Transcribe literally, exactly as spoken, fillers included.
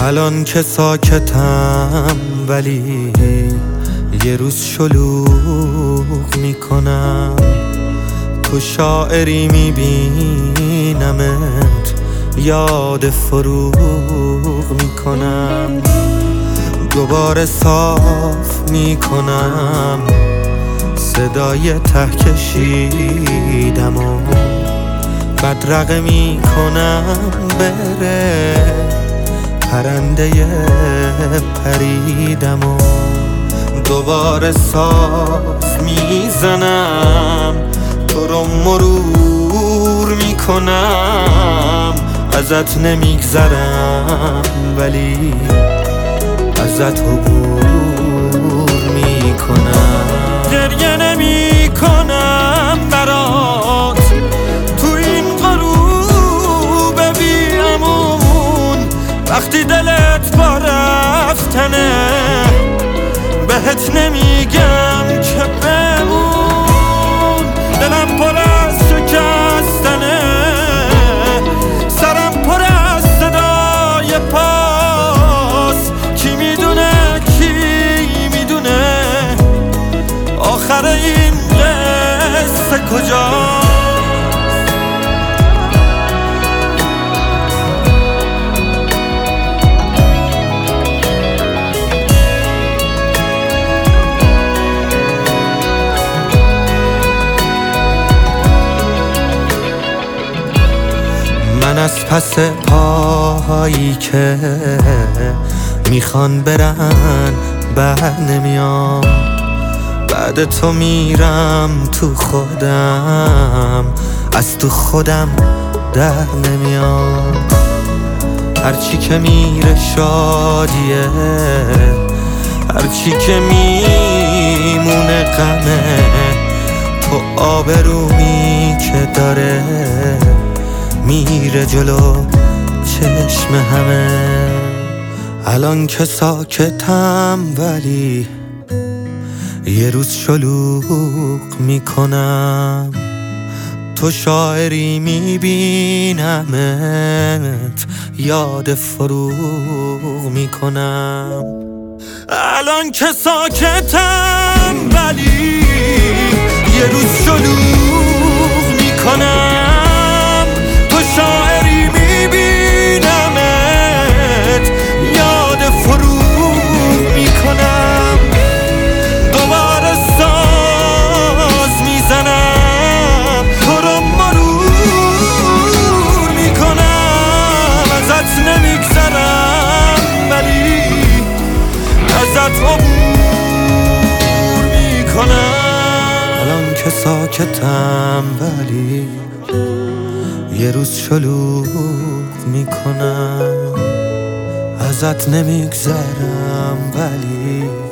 الان که ساکتم ولی یه روز شلوغ میکنم، تو شاعری میبینمت یاد فروغ میکنم، دوباره صاف میکنم صدای ته کشیدم و بدرقه میکنم بره پرنده پریدم و دوباره ساز میزنم تو رو مرور میکنم، ازت نمیگذرم ولی ازت عبور میکنم. گریه نمیکنم برات تو این غروب بی امون، وقتی دلت با رفتنه بهت نمیگم که بمون، دلم پر از شکستنه، سرم پر از صدای پاس، کی میدونه کی میدونه آخر این قصه کجاست. من از پس پاهایی که میخوان برن بر نمیام، بعد تو میرم تو خودم، از تو خودم در نمیام، هرچی که میره شادیه، هرچی که میمونه غمه، تو آبرومی که داره میره جلو چشم همه. الان که ساکتم ولی یه روز شلوغ میکنم، تو شاعری میبینمت یاد فروغ میکنم. الان که ساکتم ولی یه روز شلوغ میکنم، تو شاعری میبینمت یاد فروغ میکنم، دوباره ساز میزنم تو رو مرور میکنم، ازت نمیگذرم ولی ازت عبور میکنم. الان که ساکتم ولی یه روز شلوغ میکنم، ازت نمیگذرم ولی